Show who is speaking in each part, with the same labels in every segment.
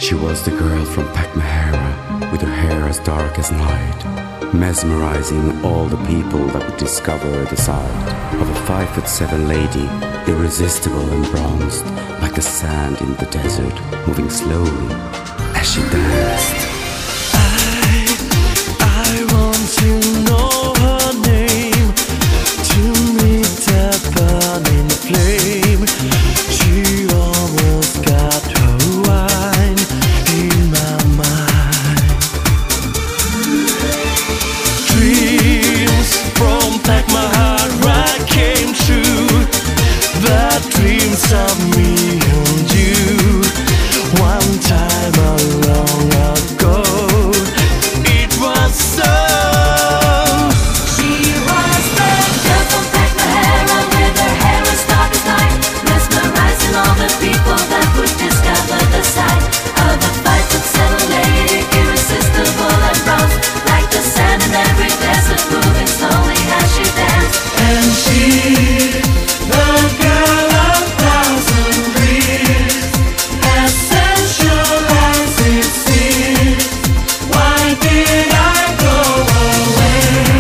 Speaker 1: She was the girl from Pakmahara, with her hair as dark as night, mesmerizing all the people that would discover the sight of a 5'7" lady, irresistible and bronzed, like the sand in the desert, moving slowly as she danced.
Speaker 2: I want to know her name, to meet that burning flame. She almost got her wine in my mind. Dreams from Pakmahara came true, the dreams of me and you. One time long ago, it was so.
Speaker 3: She was the girl from Pakmahara, with her hair as dark as night, mesmerizing all the people that would discover the sight of a 5'7" lady, irresistible and bronze, like the sand in every desert, moving slowly as she danced.
Speaker 2: And she, the girl of thousand dreams, essential as it seems. Why did I go away?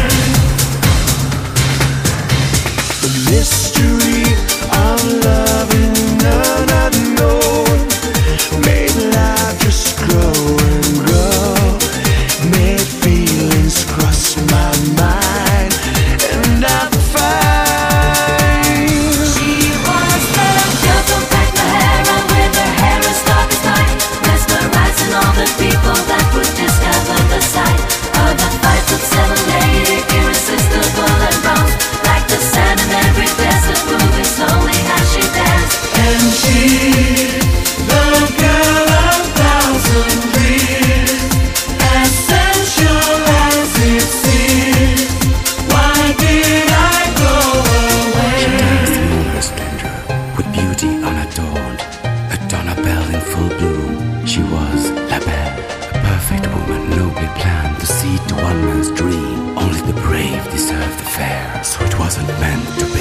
Speaker 2: The mystery of loving none unknown made life just grow and grow, made feelings cross my mind, and I find
Speaker 3: She was the girl from Pakmahara, with her hair as dark as night, mesmerizing all the people that would discover the sight of a 5'7" lady, irresistible and bronze, like the sand in every desert, moving slowly as she danced.
Speaker 2: and she, the girl of thousand dreams, essential as it seems. Why did I go
Speaker 1: She
Speaker 2: away?
Speaker 1: danced in all her splendor, with beauty unadorned, a Donna Belle in full bloom. She was La Belle, a perfect woman, nobly planned to see to one man's dream. Only the brave deserve the fair, so it wasn't meant to